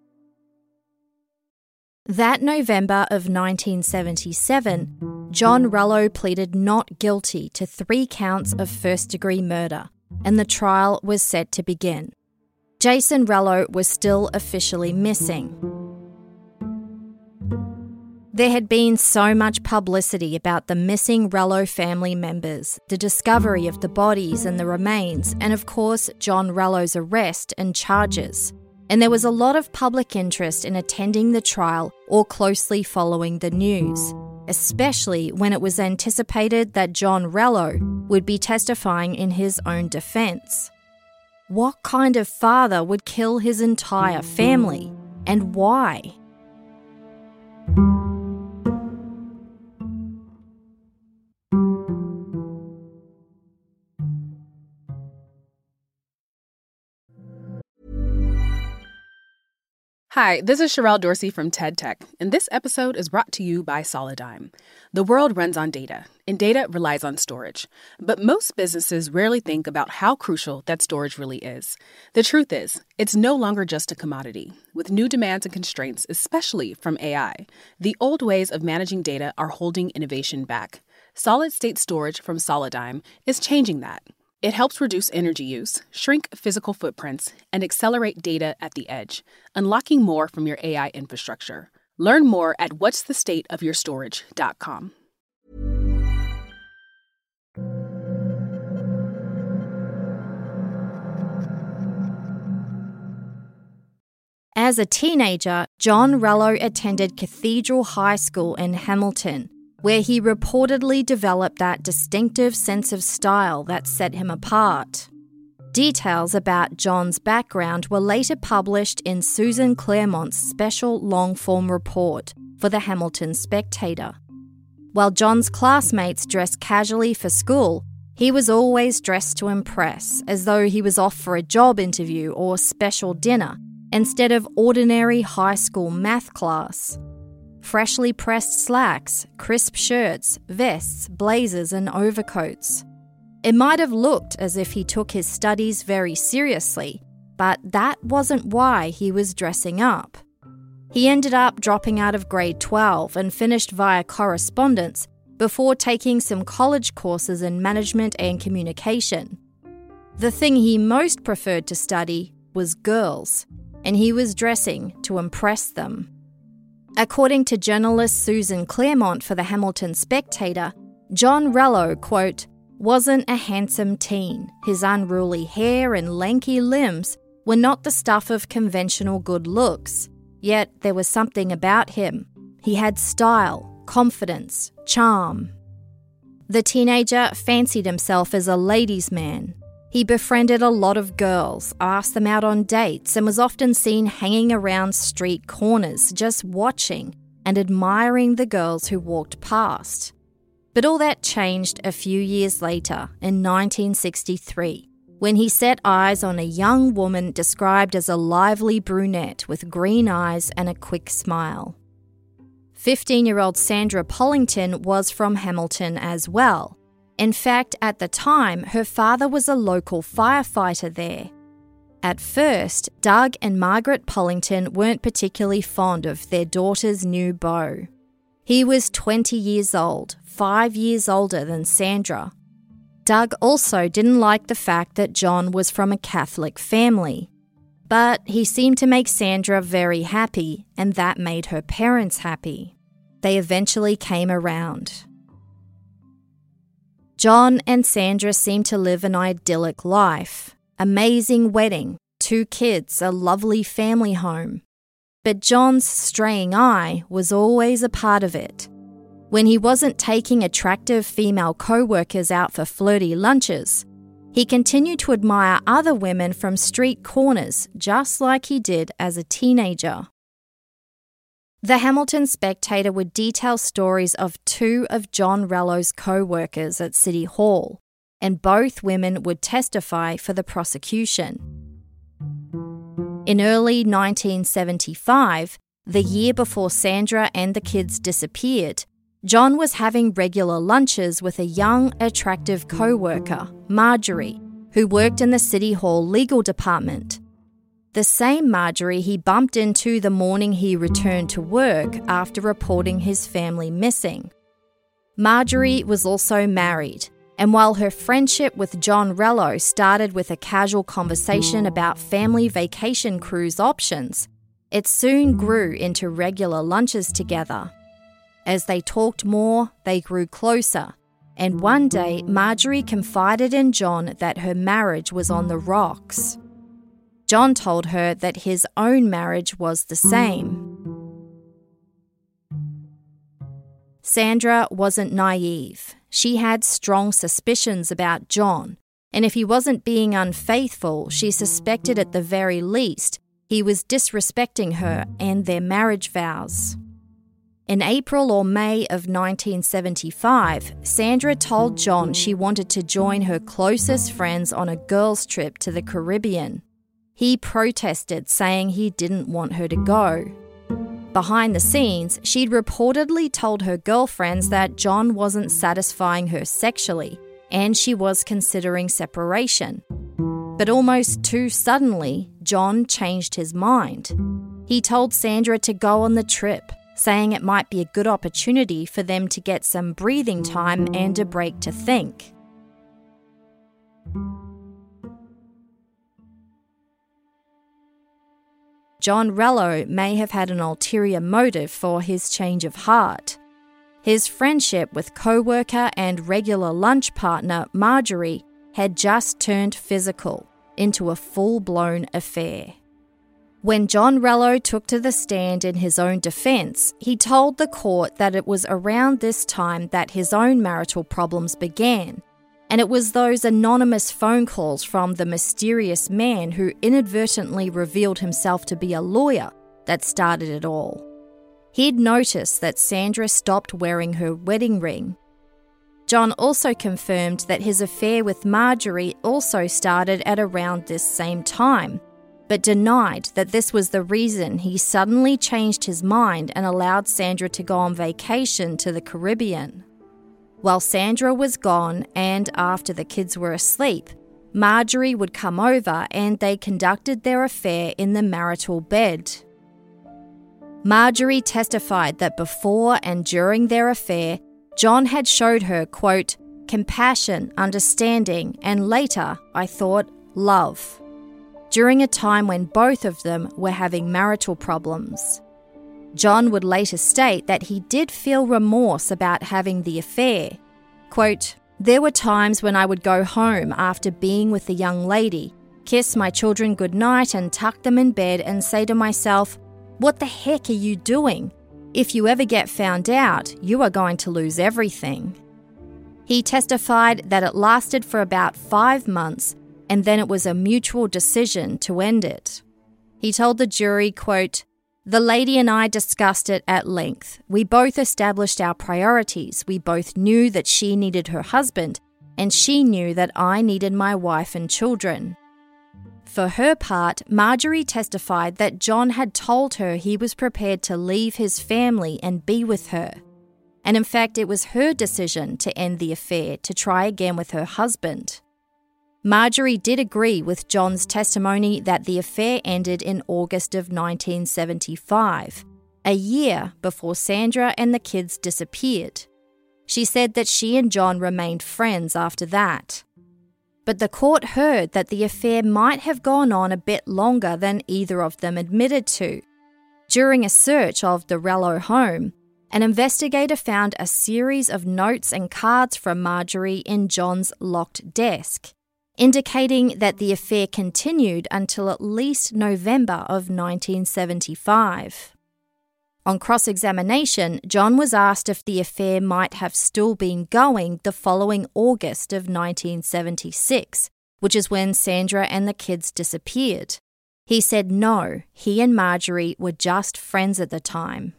That November of nineteen seventy-seven, John Rello pleaded not guilty to three counts of first-degree murder, and the trial was set to begin. Jason Rello was still officially missing. There had been so much publicity about the missing Rello family members, the discovery of the bodies and the remains, and of course John Rello's arrest and charges. And there was a lot of public interest in attending the trial or closely following the news, especially when it was anticipated that John Rello would be testifying in his own defence. What kind of father would kill his entire family, and why? Hi, this is Sherelle Dorsey from TED Tech, and this episode is brought to you by Solidigm. The world runs on data, and data relies on storage. But most businesses rarely think about how crucial that storage really is. The truth is, it's no longer just a commodity. With new demands and constraints, especially from A I, the old ways of managing data are holding innovation back. Solid-state storage from Solidigm is changing that. It helps reduce energy use, shrink physical footprints, and accelerate data at the edge, unlocking more from your A I infrastructure. Learn more at what's the state of your storage dot com. As a teenager, John Rello attended Cathedral High School in Hamilton, where he reportedly developed that distinctive sense of style that set him apart. Details about John's background were later published in Susan Claremont's special long-form report for the Hamilton Spectator. While John's classmates dressed casually for school, he was always dressed to impress, as though he was off for a job interview or special dinner, instead of ordinary high school math class. Freshly pressed slacks, crisp shirts, vests, blazers and overcoats. It might have looked as if he took his studies very seriously, but that wasn't why he was dressing up. He ended up dropping out of grade twelve and finished via correspondence before taking some college courses in management and communication. The thing he most preferred to study was girls, and he was dressing to impress them. According to journalist Susan Claremont for the Hamilton Spectator, John Rello, quote, wasn't a handsome teen. His unruly hair and lanky limbs were not the stuff of conventional good looks. Yet there was something about him. He had style, confidence, charm. The teenager fancied himself as a ladies' man. He befriended a lot of girls, asked them out on dates, and was often seen hanging around street corners, just watching and admiring the girls who walked past. But all that changed a few years later, in nineteen sixty-three, when he set eyes on a young woman described as a lively brunette with green eyes and a quick smile. fifteen-year-old Sandra Pollington was from Hamilton as well. In fact, at the time, her father was a local firefighter there. At first, Doug and Margaret Pollington weren't particularly fond of their daughter's new beau. He was twenty years old, five years older than Sandra. Doug also didn't like the fact that John was from a Catholic family. But he seemed to make Sandra very happy, and that made her parents happy. They eventually came around. John and Sandra seemed to live an idyllic life. Amazing wedding, two kids, a lovely family home. But John's straying eye was always a part of it. When he wasn't taking attractive female co-workers out for flirty lunches, he continued to admire other women from street corners just like he did as a teenager. The Hamilton Spectator would detail stories of two of John Rello's co-workers at City Hall, and both women would testify for the prosecution. In early nineteen seventy-five, the year before Sandra and the kids disappeared, John was having regular lunches with a young, attractive co-worker, Marjorie, who worked in the City Hall legal department. The same Marjorie he bumped into the morning he returned to work after reporting his family missing. Marjorie was also married, and while her friendship with John Rello started with a casual conversation about family vacation cruise options, it soon grew into regular lunches together. As they talked more, they grew closer, and one day Marjorie confided in John that her marriage was on the rocks. John told her that his own marriage was the same. Sandra wasn't naive. She had strong suspicions about John, and if he wasn't being unfaithful, she suspected at the very least he was disrespecting her and their marriage vows. In April or May of nineteen seventy-five, Sandra told John she wanted to join her closest friends on a girls' trip to the Caribbean. He protested, saying he didn't want her to go. Behind the scenes, she'd reportedly told her girlfriends that John wasn't satisfying her sexually, and she was considering separation. But almost too suddenly, John changed his mind. He told Sandra to go on the trip, saying it might be a good opportunity for them to get some breathing time and a break to think. John Rello may have had an ulterior motive for his change of heart. His friendship with co-worker and regular lunch partner Marjorie had just turned physical into a full-blown affair. When John Rello took to the stand in his own defence, he told the court that it was around this time that his own marital problems began, and it was those anonymous phone calls from the mysterious man who inadvertently revealed himself to be a lawyer that started it all. He'd noticed that Sandra stopped wearing her wedding ring. John also confirmed that his affair with Marjorie also started at around this same time, but denied that this was the reason he suddenly changed his mind and allowed Sandra to go on vacation to the Caribbean. While Sandra was gone and after the kids were asleep, Marjorie would come over and they conducted their affair in the marital bed. Marjorie testified that before and during their affair, John had showed her, quote, compassion, understanding, and later, I thought, love, during a time when both of them were having marital problems. John would later state that he did feel remorse about having the affair. Quote, there were times when I would go home after being with the young lady, kiss my children goodnight and tuck them in bed and say to myself, what the heck are you doing? If you ever get found out, you are going to lose everything. He testified that it lasted for about five months and then it was a mutual decision to end it. He told the jury, quote, the lady and I discussed it at length. We both established our priorities. We both knew that she needed her husband, and she knew that I needed my wife and children. For her part, Marjorie testified that John had told her he was prepared to leave his family and be with her. And in fact, it was her decision to end the affair to try again with her husband. Marjorie did agree with John's testimony that the affair ended in August of nineteen seventy-five, a year before Sandra and the kids disappeared. She said that she and John remained friends after that. But the court heard that the affair might have gone on a bit longer than either of them admitted to. During a search of the Rello home, an investigator found a series of notes and cards from Marjorie in John's locked desk, indicating that the affair continued until at least November of nineteen seventy-five. On cross-examination, John was asked if the affair might have still been going the following August of nineteen seventy-six, which is when Sandra and the kids disappeared. He said no, he and Marjorie were just friends at the time.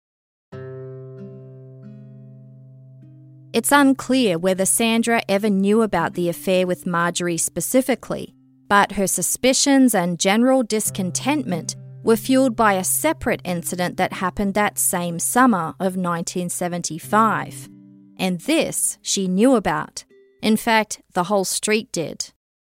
It's unclear whether Sandra ever knew about the affair with Marjorie specifically, but her suspicions and general discontentment were fueled by a separate incident that happened that same summer of nineteen seventy-five. And this she knew about. In fact, the whole street did.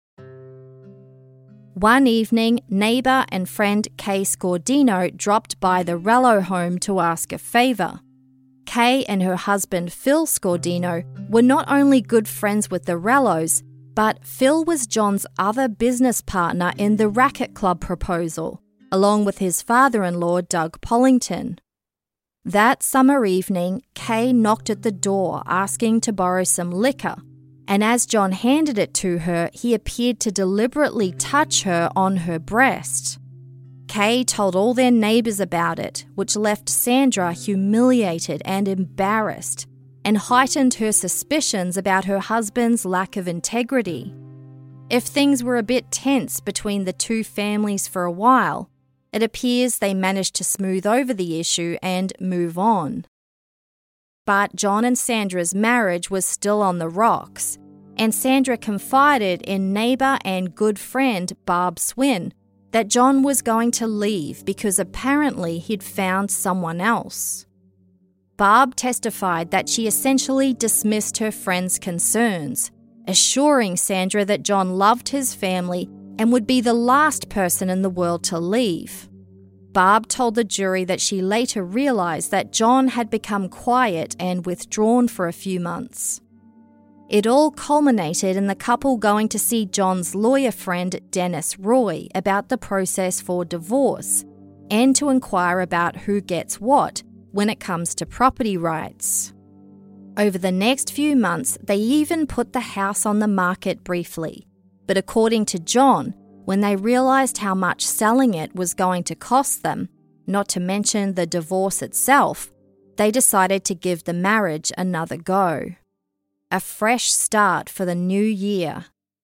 One evening, neighbour and friend Kay Scordino dropped by the Rello home to ask a favour. Kay and her husband Phil Scordino were not only good friends with the Rellos, but Phil was John's other business partner in the Racket Club proposal, along with his father-in-law Doug Pollington. That summer evening, Kay knocked at the door asking to borrow some liquor, and as John handed it to her, he appeared to deliberately touch her on her breast. Kay told all their neighbours about it, which left Sandra humiliated and embarrassed, and heightened her suspicions about her husband's lack of integrity. If things were a bit tense between the two families for a while, it appears they managed to smooth over the issue and move on. But John and Sandra's marriage was still on the rocks, and Sandra confided in neighbour and good friend Barb Swin that John was going to leave because apparently he'd found someone else. Barb testified that she essentially dismissed her friend's concerns, assuring Sandra that John loved his family and would be the last person in the world to leave. Barb told the jury that she later realised that John had become quiet and withdrawn for a few months. It all culminated in the couple going to see John's lawyer friend Dennis Roy about the process for divorce and to inquire about who gets what when it comes to property rights. Over the next few months, they even put the house on the market briefly, but according to John, when they realised how much selling it was going to cost them, not to mention the divorce itself, they decided to give the marriage another go. A fresh start for the new year.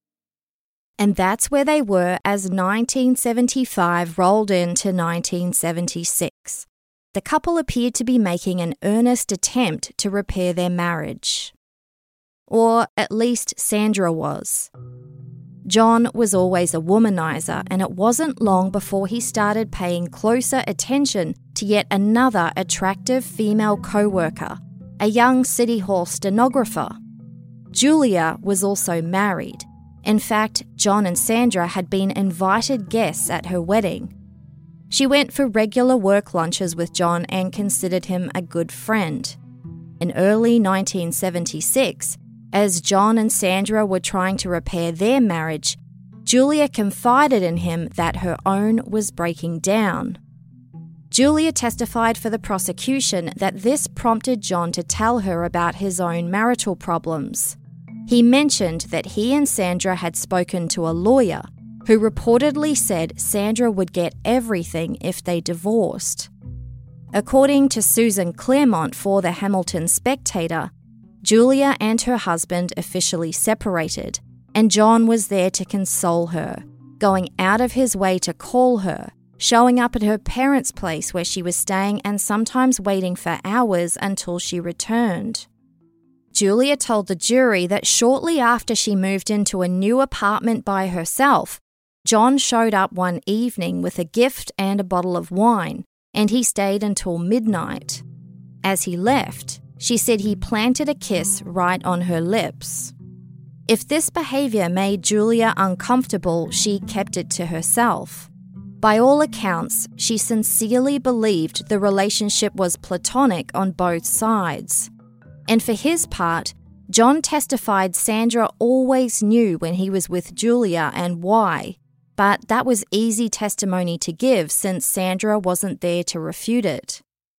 And that's where they were as nineteen seventy-five rolled into nineteen seventy-six. The couple appeared to be making an earnest attempt to repair their marriage. Or at least Sandra was. John was always a womanizer, and it wasn't long before he started paying closer attention to yet another attractive female co-worker, a young City Hall stenographer. Julia was also married. In fact, John and Sandra had been invited guests at her wedding. She went for regular work lunches with John and considered him a good friend. In early nineteen seventy-six, as John and Sandra were trying to repair their marriage, Julia confided in him that her own was breaking down. Julia testified for the prosecution that this prompted John to tell her about his own marital problems. He mentioned that he and Sandra had spoken to a lawyer who reportedly said Sandra would get everything if they divorced. According to Susan Claremont for the Hamilton Spectator, Julia and her husband officially separated, and John was there to console her, going out of his way to call her, showing up at her parents' place where she was staying and sometimes waiting for hours until she returned. Julia told the jury that shortly after she moved into a new apartment by herself, John showed up one evening with a gift and a bottle of wine, and he stayed until midnight. As he left, she said he planted a kiss right on her lips. If this behaviour made Julia uncomfortable, she kept it to herself. By all accounts, she sincerely believed the relationship was platonic on both sides. And for his part, John testified Sandra always knew when he was with Julia and why, but that was easy testimony to give since Sandra wasn't there to refute it.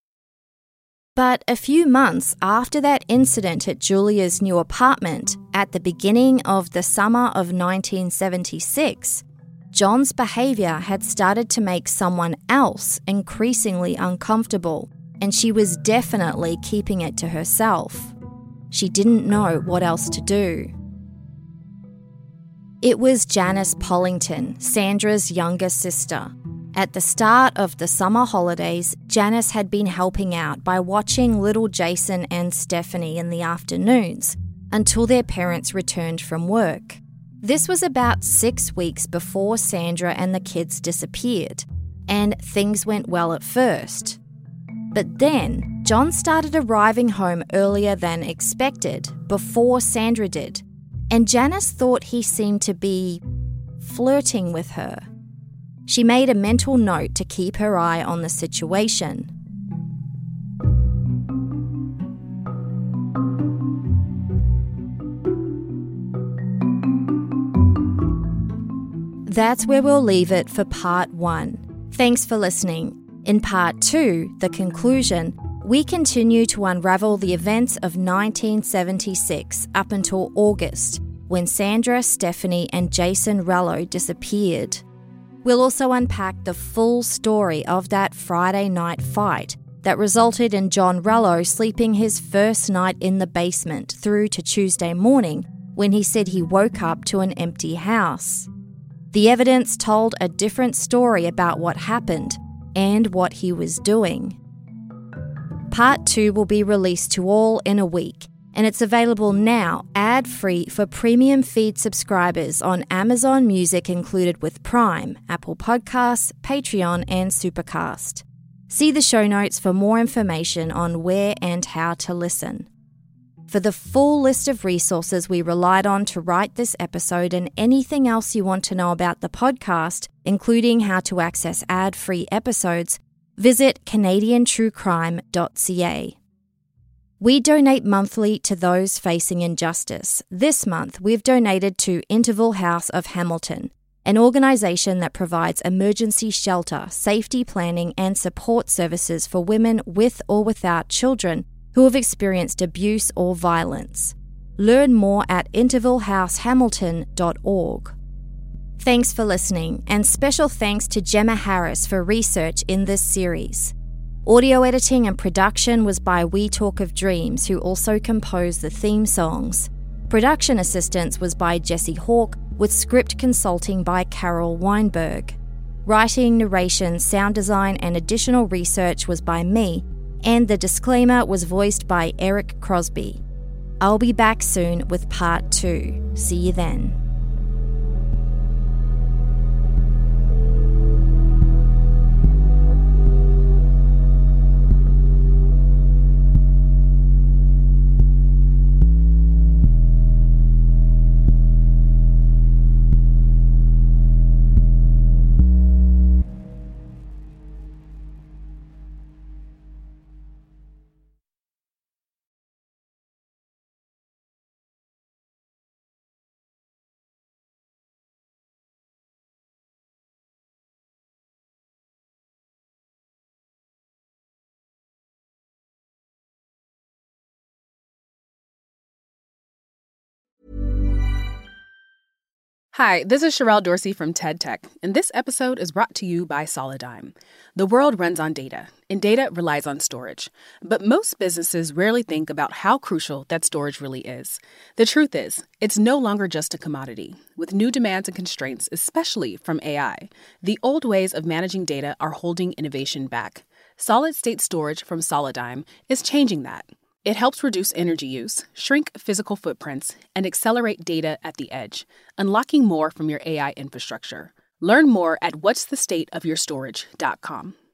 But a few months after that incident at Julia's new apartment, at the beginning of the summer of nineteen seventy-six, John's behaviour had started to make someone else increasingly uncomfortable, and she was definitely keeping it to herself. She didn't know what else to do. It was Janice Pollington, Sandra's younger sister. At the start of the summer holidays, Janice had been helping out by watching little Jason and Stephanie in the afternoons until their parents returned from work. This was about six weeks before Sandra and the kids disappeared, and things went well at first. But then, John started arriving home earlier than expected, before Sandra did, and Janice thought he seemed to be flirting with her. She made a mental note to keep her eye on the situation. That's where we'll leave it for part one. Thanks for listening. In part two, the conclusion, we continue to unravel the events of nineteen seventy-six up until August, when Sandra, Stephanie, and Jason Rello disappeared. We'll also unpack the full story of that Friday night fight that resulted in John Rello sleeping his first night in the basement through to Tuesday morning when he said he woke up to an empty house. The evidence told a different story about what happened and what he was doing. Part two will be released to all in a week, and it's available now ad-free for premium feed subscribers on Amazon Music included with Prime, Apple Podcasts, Patreon, and Supercast. See the show notes for more information on where and how to listen. For the full list of resources we relied on to write this episode and anything else you want to know about the podcast, including how to access ad-free episodes, visit canadian true crime dot c a. We donate monthly to those facing injustice. This month, we've donated to Interval House of Hamilton, an organisation that provides emergency shelter, safety planning and support services for women with or without children who have experienced abuse or violence. Learn more at interval house hamilton dot org. Thanks for listening, and special thanks to Gemma Harris for research in this series. Audio editing and production was by We Talk of Dreams, who also composed the theme songs. Production assistance was by Jesse Hawke, with script consulting by Carol Weinberg. Writing, narration, sound design, and additional research was by me, and the disclaimer was voiced by Eric Crosby. I'll be back soon with part two. See you then. Hi, this is Sherelle Dorsey from TED Tech, and this episode is brought to you by Solidigm. The world runs on data, and data relies on storage. But most businesses rarely think about how crucial that storage really is. The truth is, it's no longer just a commodity. With new demands and constraints, especially from A I, the old ways of managing data are holding innovation back. Solid-state storage from Solidigm is changing that. It helps reduce energy use, shrink physical footprints, and accelerate data at the edge, unlocking more from your A I infrastructure. Learn more at what's the state of your storage dot com.